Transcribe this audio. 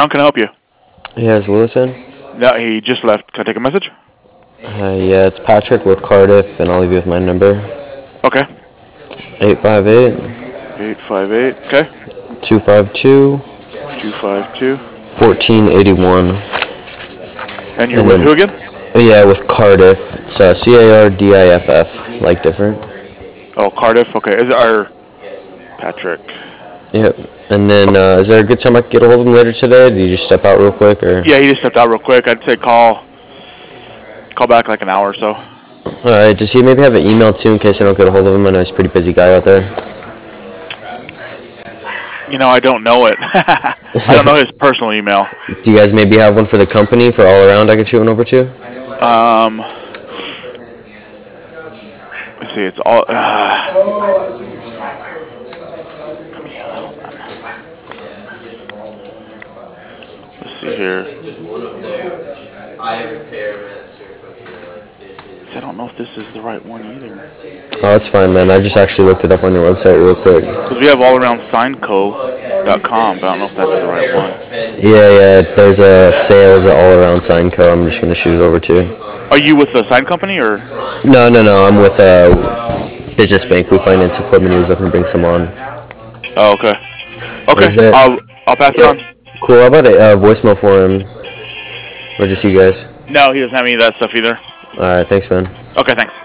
Brown. Can I help you? Yeah, is Lewis in? No, he just left. Can I take a message? Yeah, it's Patrick with Cardiff, and I'll leave you with my number. Okay. 858 858. Okay. 252 252. 1481. And you're And with then, who again? yeah, with Cardiff. It's Cardiff, like different. Oh, Cardiff. Okay. Is it our Patrick? Yep. And then, is there a good time I can get a hold of him later today? Do you just step out real quick, or? Yeah, he just stepped out real quick. I'd say call back like an hour or so. Alright, does he maybe have an email too in case I don't get a hold of him? I know he's a pretty busy guy out there. I don't know it. I don't know his personal email. Do you guys maybe have one for the company for all around I could shoot one over to? Let's see. It's all. Let's see here. I don't know if this is the right one either. Oh, that's fine, man. I just actually looked it up on your website real quick. Because we have allaroundsignco.com, but I don't know if that's the right one. Yeah. There's a sales at All Around Sign Co. I'm just gonna shoot it over to. Are you with the sign company or? No. I'm with Business Bank. We finance equipment. He was looking to bring some on. Oh, okay. Okay. There... I'll pass it on. Cool. How about a voicemail for him? Or just you guys? No, he doesn't have any of that stuff either. All right. Thanks, man. Okay, thanks.